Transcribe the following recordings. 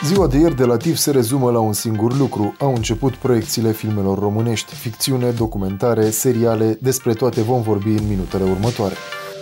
Ziua de ieri de la TIFF se rezumă la un singur lucru. Au început proiecțiile filmelor românești, ficțiune, documentare, seriale, despre toate vom vorbi în minutele următoare.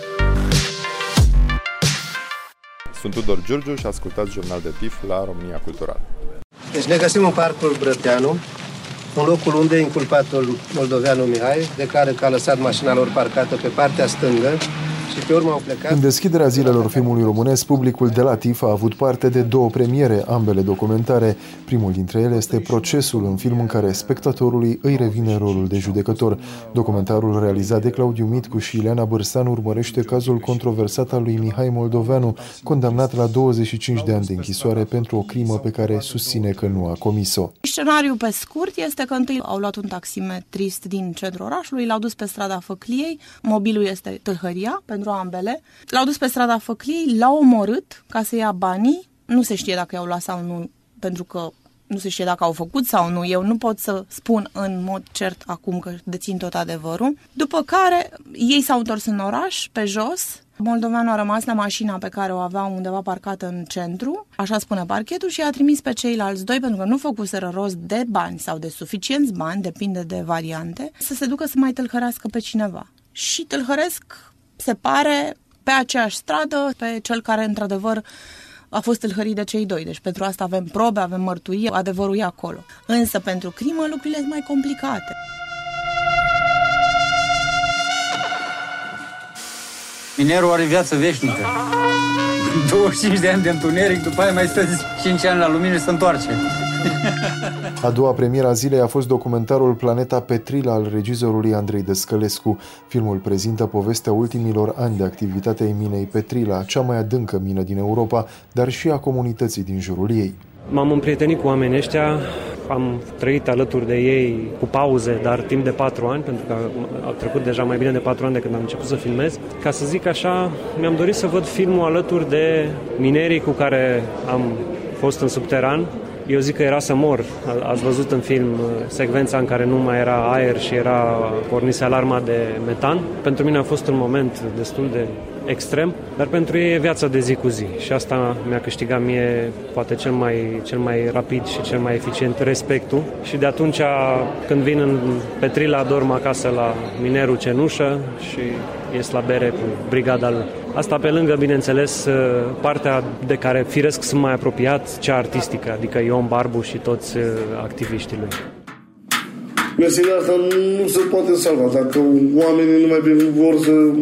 Sunt Tudor Giurgiu și ascultați Jurnal de TIFF la România Cultural. Deci ne găsim în Parcul Brăteanu, în locul unde inculpatul moldoveanu Mihai declară că a lăsat mașina lor parcată pe partea stângă și pe urmă au plecat. În deschiderea zilelor filmului românesc, publicul de la TIFF a avut parte de două premiere, ambele documentare. Primul dintre ele este Procesul, un film în care spectatorului îi revine rolul de judecător. Documentarul realizat de Claudiu Mitcu și Ileana Bârsan urmărește cazul controversat al lui Mihai Moldoveanu, condamnat la 25 de ani de închisoare pentru o crimă pe care susține că nu a comis-o. Scenariul pe scurt este că întâi au luat un taximetrist din centrul orașului, l-au dus pe strada Făcliei, mobilul este Tâlhăria pentru ambele, l-au dus pe strada Făcliei, l-au omorât ca să ia banii, nu se știe dacă i-au luat sau nu, pentru că nu se știe dacă au făcut sau nu, eu nu pot să spun în mod cert acum că dețin tot adevărul, după care ei s-au întors în oraș, pe jos. Moldoveanu a rămas la mașina pe care o avea undeva parcată în centru, așa spune parchetul, și a trimis pe ceilalți doi, pentru că nu făcuseră rost de bani sau de suficienți bani, depinde de variante, să se ducă să mai tâlhărească pe cineva. Și tâlhăresc, se pare, pe aceeași stradă, pe cel care într-adevăr a fost tâlhărit de cei doi. Deci pentru asta avem probe, avem mărturie, adevărul e acolo. Însă pentru crimă lucrurile sunt mai complicate. Minerul are viață veșnică. 25 de ani de întuneric, după aia mai stă 5 ani la lumină și se întoarce. A doua premieră a zilei a fost documentarul Planeta Petrila al regizorului Andrei Dăscălescu. Filmul prezintă povestea ultimilor ani de activitate a minei Petrila, cea mai adâncă mină din Europa, dar și a comunității din jurul ei. M-am împrietenit cu oamenii ăștia, am trăit alături de ei cu pauze, dar timp de 4 ani, pentru că au trecut deja mai bine de 4 ani de când am început să filmez. Ca să zic așa, mi-am dorit să văd filmul alături de minerii cu care am fost în subteran. Eu zic că era să mor. Ați văzut în film secvența în care nu mai era aer și pornise alarma de metan. Pentru mine a fost un moment destul de extrem, dar pentru ei e viața de zi cu zi și asta mi-a câștigat mie poate cel mai rapid și cel mai eficient respectul și de atunci când vin în Petrila dorm acasă la minerul Cenușă și ies la bere cu brigada lui. Asta pe lângă, bineînțeles, partea de care firesc sunt mai apropiat, cea artistică, adică Ion Barbu și toți activiștii lui. Meseria asta nu se poate salva dacă oamenii nu mai vor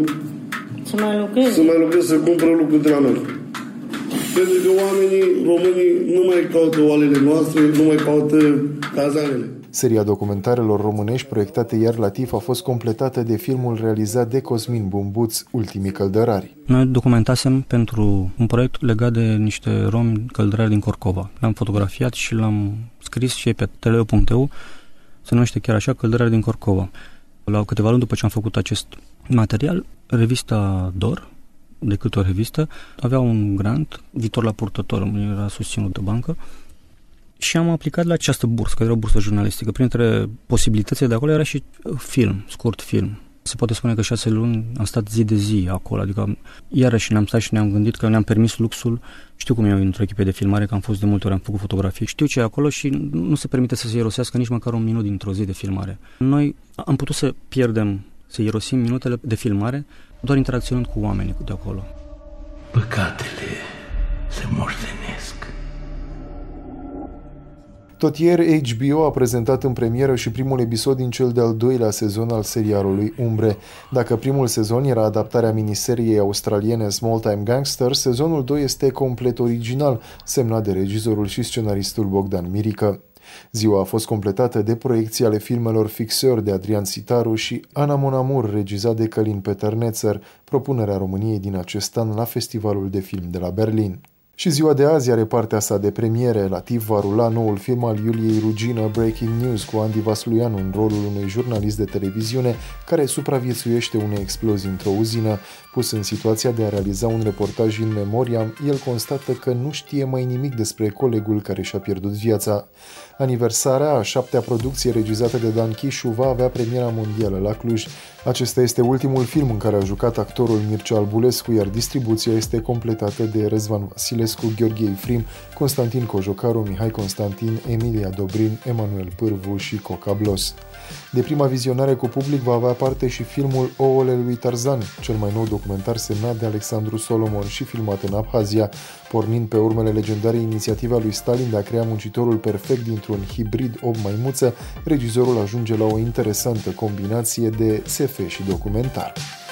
să mai lucreze, să cumpără lucruri de la noi. Pentru că românii nu mai caută oalele noastre, nu mai caută cazanele. Seria documentarelor românești proiectate ieri la TIFF a fost completată de filmul realizat de Cosmin Bumbuț, Ultimii căldărari. Noi documentasem pentru un proiect legat de niște romi căldărari din Corcova. L-am fotografiat și l-am scris și pe teleo.eu, se numește chiar așa, Căldărari din Corcova. La câteva luni după ce am făcut acest material, revista DOR, decât o revistă, avea un grant, viitor la purtător, era susținut de bancă, și am aplicat la această bursă, că era o bursă jurnalistică. Printre posibilitățile de acolo era și film, scurt film. Se poate spune că 6 luni am stat zi de zi acolo, adică iarăși ne-am stat și ne-am gândit că ne-am permis luxul. Știu cum e într-o echipă de filmare, că am fost de multe ori, am făcut fotografii, știu ce e acolo și nu se permite să se irosească nici măcar un minut dintr-o zi de filmare. Noi am putut să pierdem, să irosim minutele de filmare doar interacționând cu oamenii de acolo. Păcatele se moștenesc. Tot ieri, HBO a prezentat în premieră și primul episod din cel de-al doilea sezon al serialului Umbre. Dacă primul sezon era adaptarea miniseriei australiene Small Time Gangster, sezonul 2 este complet original, semnat de regizorul și scenaristul Bogdan Mirică. Ziua a fost completată de proiecții ale filmelor Fixeur de Adrian Sitaru și Ana Mon Amour, regizat de Călin Peter-Netzer, propunerea României din acest an la Festivalul de Film de la Berlin. Și ziua de azi are partea sa de premiere. La TIFF va rula noul film al Iuliei Rugină, Breaking News, cu Andy Vasluianu în rolul unui jurnalist de televiziune care supraviețuiește unei explozii într-o uzină. Pus în situația de a realiza un reportaj in memoriam, el constată că nu știe mai nimic despre colegul care și-a pierdut viața. Aniversarea, a 7-a producție regizată de Dan Chișu, va avea premiera mondială la Cluj. Acesta este ultimul film în care a jucat actorul Mircea Albulescu, iar distribuția este completată de Răzvan Vasilescu. Popescu, Gheorghe Ifrim, Constantin Cojocaru, Mihai Constantin, Emilia Dobrin, Emanuel Pârvu și Coca Blos. De prima vizionare cu public va avea parte și filmul Ouăle lui Tarzan, cel mai nou documentar semnat de Alexandru Solomon și filmat în Abhazia, pornind pe urmele legendarei inițiative a lui Stalin de a crea muncitorul perfect dintr-un hibrid om-maimuță, regizorul ajunge la o interesantă combinație de SF și documentar.